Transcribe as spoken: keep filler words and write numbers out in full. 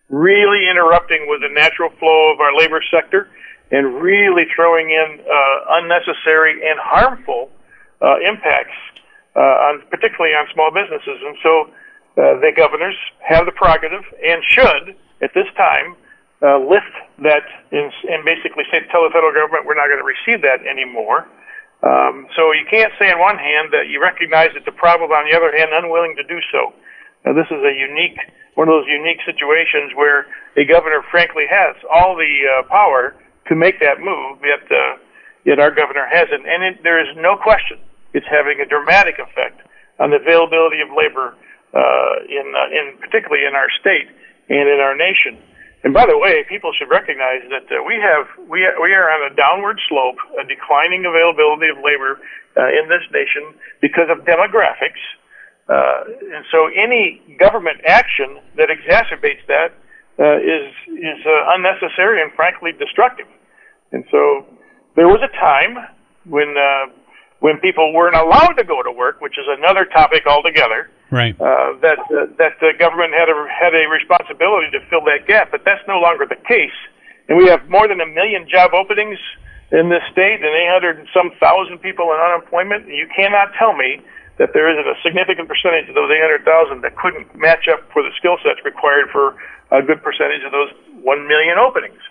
really interrupting with the natural flow of our labor sector and really throwing in uh, unnecessary and harmful uh, impacts, uh, on, particularly on small businesses. And so uh, the governors have the prerogative and should, at this time, uh, lift that in, and basically say, tell the federal government we're not going to receive that anymore. Um, so you can't say on one hand that you recognize it's a problem, on the other hand, unwilling to do so. Now, this is a unique, one of those unique situations where a governor, frankly, has all the uh, power to make that move, yet, uh, yet our governor hasn't. And it, there is no question it's having a dramatic effect on the availability of labor, uh, in, uh, in particularly in our state and in our nation. And by the way, people should recognize that uh, we have we are, we are on a downward slope, a declining availability of labor uh, in this nation because of demographics. Uh, and so any government action that exacerbates that uh, is is uh, unnecessary and frankly destructive. And so there was a time when uh, when people weren't allowed to go to work, which is another topic altogether. Right. Uh, that uh, that the government had a had a responsibility to fill that gap, but that's no longer the case. And we have more than a million job openings in this state, and eight hundred and some thousand people in unemployment. You cannot tell me that there isn't a significant percentage of those eight hundred thousand that couldn't match up for the skill sets required for a good percentage of those one million openings.